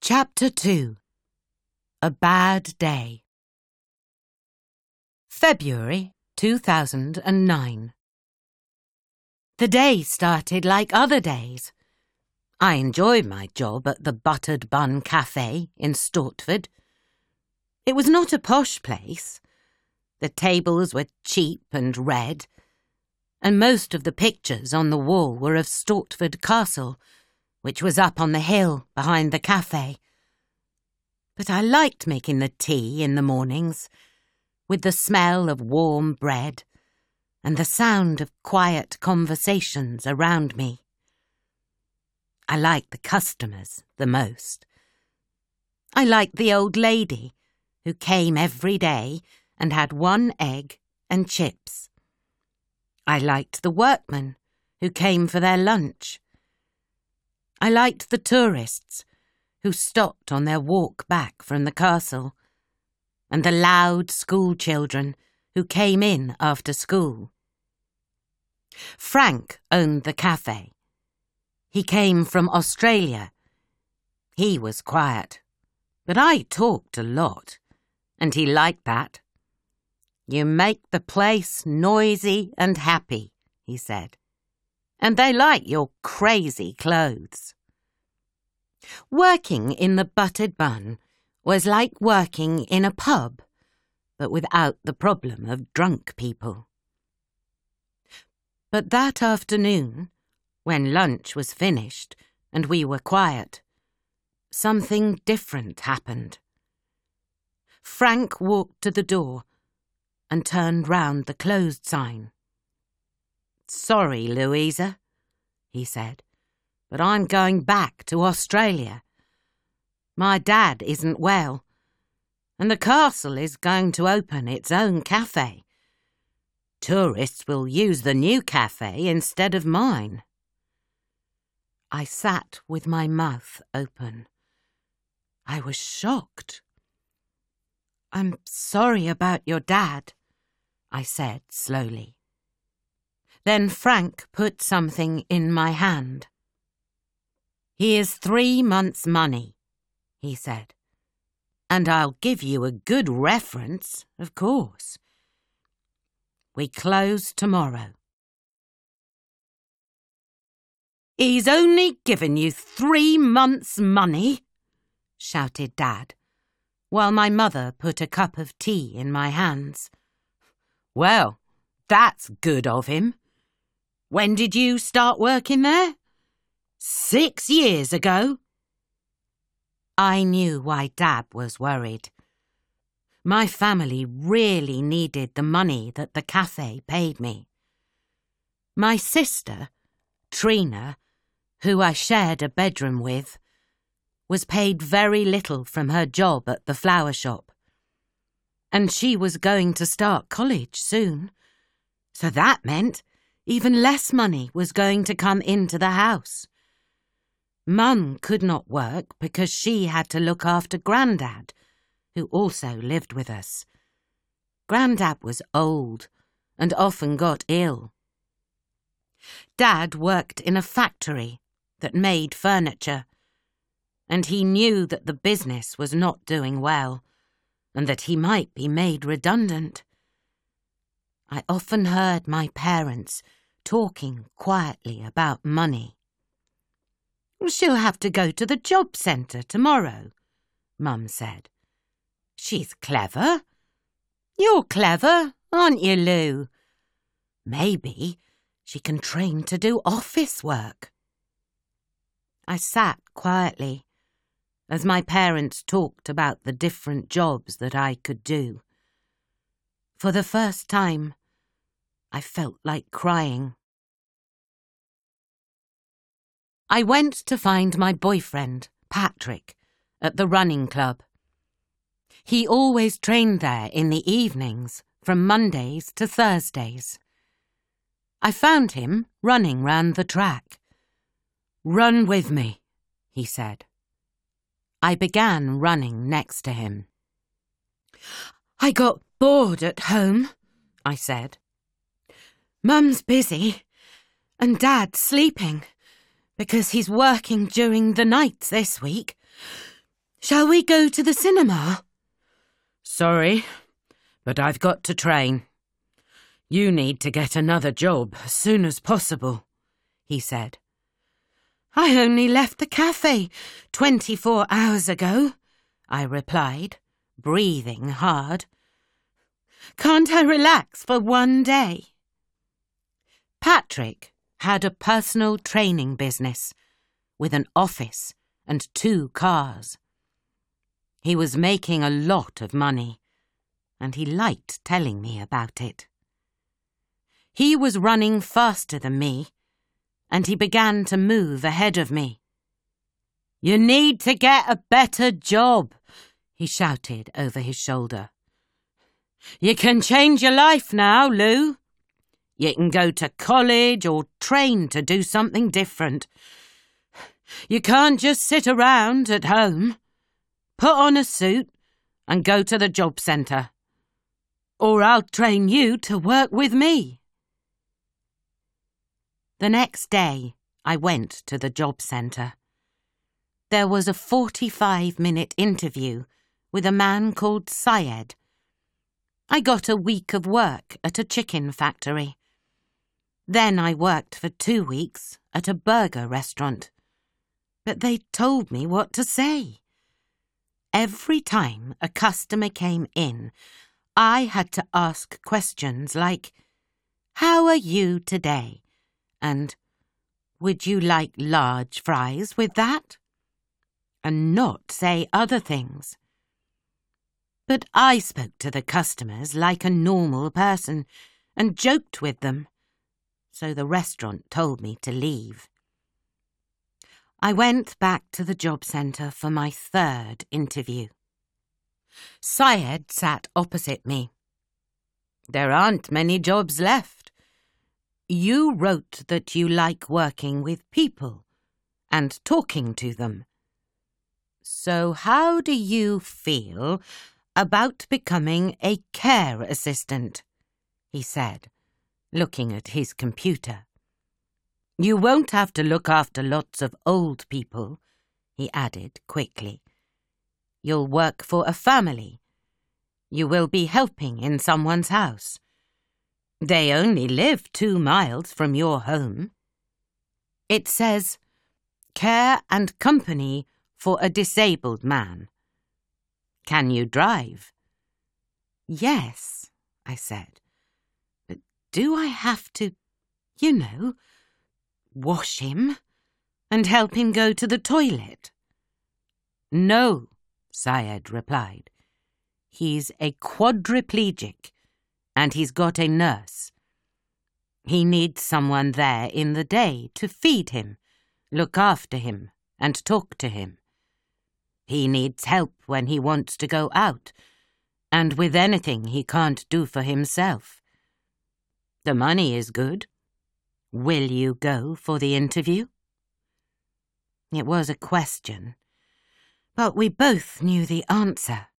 Chapter 2. A Bad Day. February 2009. The day started like other days. I enjoyed my job at the Buttered Bun Cafe in Stortford. It was not a posh place. The tables were cheap and red, and most of the pictures on the wall were of Stortford Castle, which was up on the hill behind the cafe. But I liked making the tea in the mornings, with the smell of warm bread and the sound of quiet conversations around me. I liked the customers the most. I liked the old lady who came every day and had 1 egg and chips. I liked the workmen who came for their lunch. I liked the tourists who stopped on their walk back from the castle, and the loud school children who came in after school. Frank owned the cafe. He came from Australia. He was quiet, but I talked a lot, and he liked that. "You make the place noisy and happy," he said, "and they like your crazy clothes." Working in the Buttered Bun was like working in a pub, but without the problem of drunk people. But that afternoon, when lunch was finished and we were quiet, something different happened. Frank walked to the door and turned round the closed sign. "Sorry, Louisa," he said, "but I'm going back to Australia. My dad isn't well, and the castle is going to open its own cafe. Tourists will use the new cafe instead of mine." I sat with my mouth open. I was shocked. "I'm sorry about your dad," I said slowly. Then Frank put something in my hand. "Here's 3 months' money," he said, "and I'll give you a good reference, of course. We close tomorrow." "He's only given you 3 months' money?" shouted Dad, while my mother put a cup of tea in my hands. "Well, that's good of him. When did you start working there? 6 years ago?" I knew why Dad was worried. My family really needed the money that the cafe paid me. My sister, Trina, who I shared a bedroom with, was paid very little from her job at the flower shop. And she was going to start college soon, so that meant even less money was going to come into the house. Mum could not work because she had to look after Grandad, who also lived with us. Grandad was old and often got ill. Dad worked in a factory that made furniture, and he knew that the business was not doing well and that he might be made redundant. I often heard my parents talking quietly about money. "She'll have to go to the job centre tomorrow," Mum said. "She's clever. You're clever, aren't you, Lou? Maybe she can train to do office work." I sat quietly as my parents talked about the different jobs that I could do. For the first time, I felt like crying. I went to find my boyfriend, Patrick, at the running club. He always trained there in the evenings, from Mondays to Thursdays. I found him running round the track. "Run with me," he said. I began running next to him. "I got bored at home," I said. "Mum's busy, and Dad's sleeping, because he's working during the nights this week. Shall we go to the cinema? Sorry, but I've got to train. You need to get another job as soon as possible, he said. I only left the cafe 24 hours ago, I replied, breathing hard. Can't I relax for one day? Patrick had a personal training business with an office and 2 cars. He was making a lot of money, and he liked telling me about it. He was running faster than me, and he began to move ahead of me. You need to get a better job, he shouted over his shoulder. You can change your life now, Lou. You can go to college or train to do something different. You can't just sit around at home. Put on a suit and go to the job centre. Or I'll train you to work with me. The next day, I went to the job centre. There was a 45-minute interview with a man called Syed. I got a week of work at a chicken factory. Then I worked for 2 weeks at a burger restaurant. But they told me what to say. Every time a customer came in, I had to ask questions like, "How are you today?" and "Would you like large fries with that?" and not say other things. But I spoke to the customers like a normal person and joked with them, so the restaurant told me to leave. I went back to the job centre for my 3rd interview. Syed sat opposite me. There aren't many jobs left. You wrote that you like working with people and talking to them. So how do you feel about becoming a care assistant? He said, looking at his computer. You won't have to look after lots of old people, he added quickly. You'll work for a family. You will be helping in someone's house. They only live 2 miles from your home. It says, Care and Company for a Disabled Man. Can you drive? Yes, I said. But do I have to, wash him and help him go to the toilet? No, Syed replied. He's a quadriplegic and he's got a nurse. He needs someone there in the day to feed him, look after him and talk to him. He needs help when he wants to go out and with anything he can't do for himself. The money is good. Will you go for the interview? It was a question, but we both knew the answer.